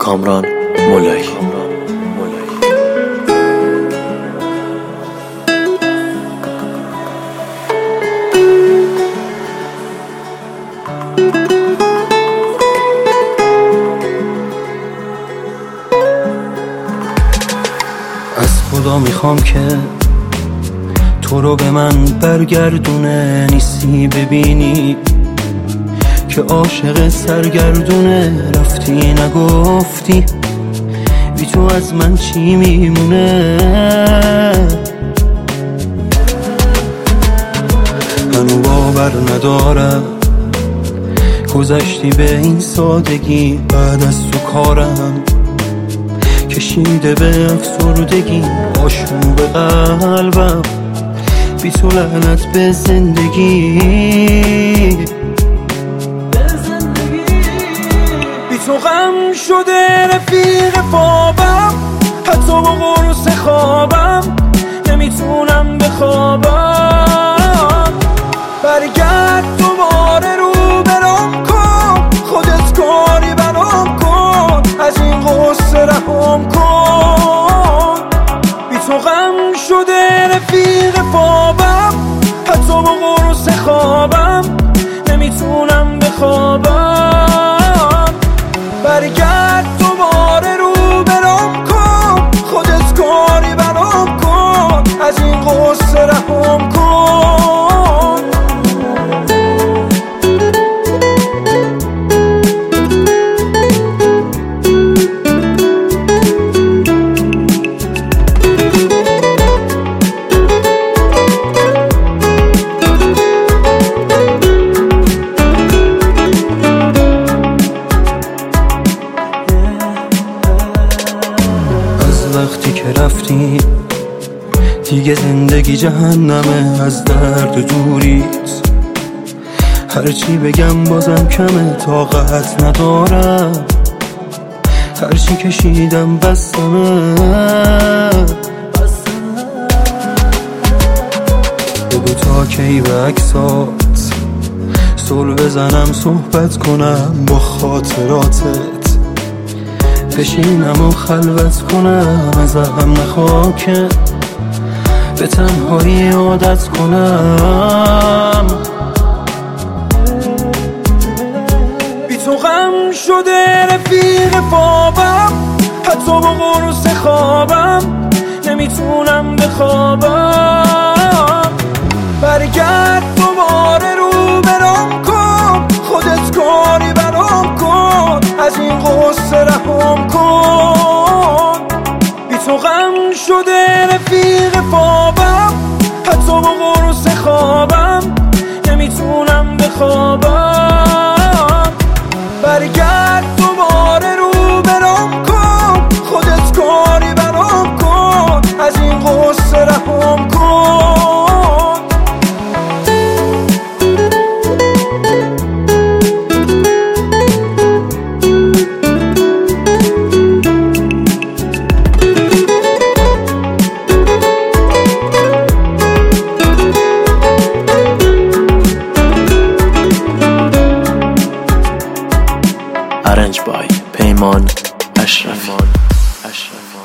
کامران مولایی. از خدا میخوام که تو رو به من برگردونه، نیستی ببینی که عاشق سرگردونه. رفتی نگفتی بی تو از من چی میمونه. هنو باور ندارم گذشتی به این سادگی، بعد از تو کارم کشیده به افسردگی. آشوب قلبم بی تو، لعنت به زندگی. بی تو غم شده رفیق خوابم، حتی با قرص خوابم نمیتونم بخوابم. برگرد دوباره رو برام کن، خودت کاری برام کن، از این غصه رهام کن. بی تو غم شده رفیق خوابم، حتی با قرص خوابم نمیتونم بخوابم. برگرد دوباره رو برام کن، خودت کاری برام کن، از این غصه رهام کن. وقتی که رفتی دیگه زندگی جهنمه، از درد دوریت هرچی بگم بازم کمه. طاقت ندارم هرچی کشیدم بستمه. بگو تا کی به عکسات صلح بزنم، صحبت کنم با خاطراتت، بشینم و خلوت کنم، ازم نخواه که به تنهایی عادت کنم. بی تو غم شده رفیق خوابم، حتی با قرص خوابم نمیتونم بخوابم. برگرد دوباره رو برام کن، خودت کاری برام کن، از این غصه رهام کن. بی تو غم شده رفیق خوابم، حتی با قرص خوابم نمیتونم بخوابم. برگرد دوباره رو برام کن، خودت کاری برام کن، از این غصه رهام کن. Arranged by پیمان اشرفی.